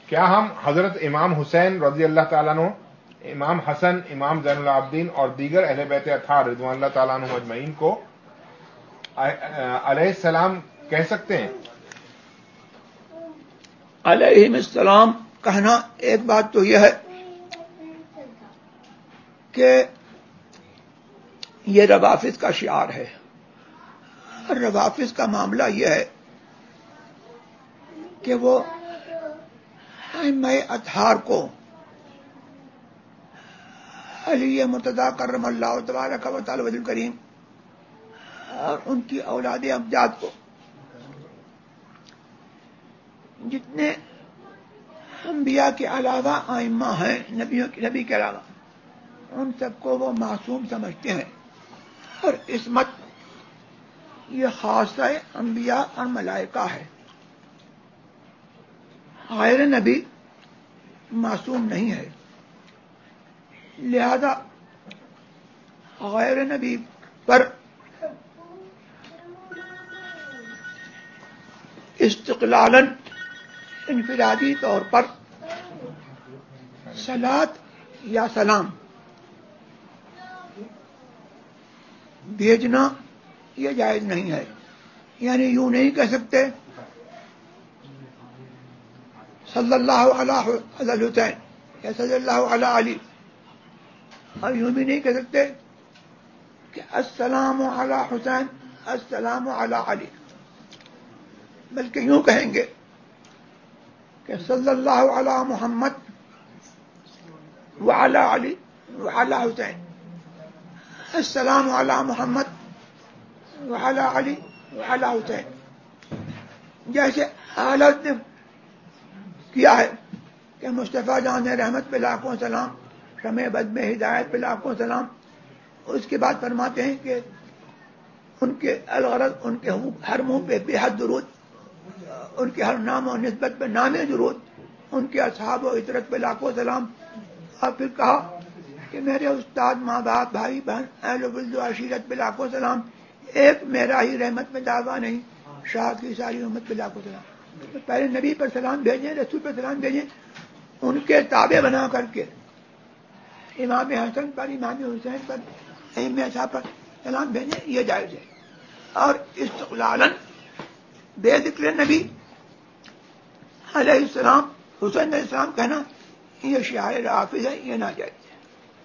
کیا ہم حضرت امام حسین رضی اللہ تعالیٰ عنہ، امام حسن، امام زین العابدین اور دیگر اہل بیت اطہار رضوان اللہ تعالیٰ عنہ اجمعین کو علیہ السلام کہہ سکتے ہیں؟ علیہ السلام کہنا ایک بات تو یہ ہے کہ یہ روافض کا شعار ہے، اور روافض کا معاملہ یہ ہے کہ وہ ائمہ اطہار کو علی مرتضیٰ کرم اللہ تبارک و تعالی وجہ کریم اور ان کی اولاد امجاد کو جتنے انبیاء کے علاوہ ائمہ ہیں، نبی کے علاوہ، ان سب کو وہ معصوم سمجھتے ہیں، اور عصمت یہ خاصہ انبیاء اور ملائکہ ہے، غیر نبی معصوم نہیں ہے۔ لہذا غیر نبی پر استقلالاً انفرادی طور پر صلاۃ یا سلام بھیجنا یہ جائز نہیں ہے۔ یعنی یوں نہیں کہہ سکتے صلی اللہ علیہ الحسین یا صلی اللہ علیہ علی، اور یوں بھی نہیں کہہ سکتے کہ السلام علی حسین السلام علی علی، بلکہ یوں کہیں گے کہ صلی اللہ علی محمد وعلی علی وعلی حسین، السلام علی محمد وعلی علی وعلی حسین، جیسے حالت نے کیا ہے کہ مصطفیٰ جان رحمت پہ لاکھوں سلام، شمع بد میں ہدایت پہ لاکھوں سلام، اس کے بعد فرماتے ہیں کہ ان کے الغرض ان کے ہر منہ پہ بے حد درود، ان کے ہر نام و نسبت پہ نام درود، ان کے اصحاب و عطرت پہ لاکھوں سلام، اور پھر کہا کہ میرے استاد، ماں باپ، بھائی بہن، اہل و ولد و عشیرت پہ لاکھوں سلام، ایک میرا ہی رحمت میں دعویٰ نہیں، شاہ کی ساری امت پہ لاکھوں سلام۔ تو پہلے نبی پر سلام بھیجیں، رسول پر سلام بھیجیں، ان کے تابع بنا کر کے امام حسن پر، امام حسین پر، ائمہ صاحب پر سلام بھیجیں، یہ جائز ہے۔ اور استقلالاً بے ذکر نبی علیہ السلام، حسین علیہ السلام کہنا یہ شعار رافض ہے، یہ ناجائز۔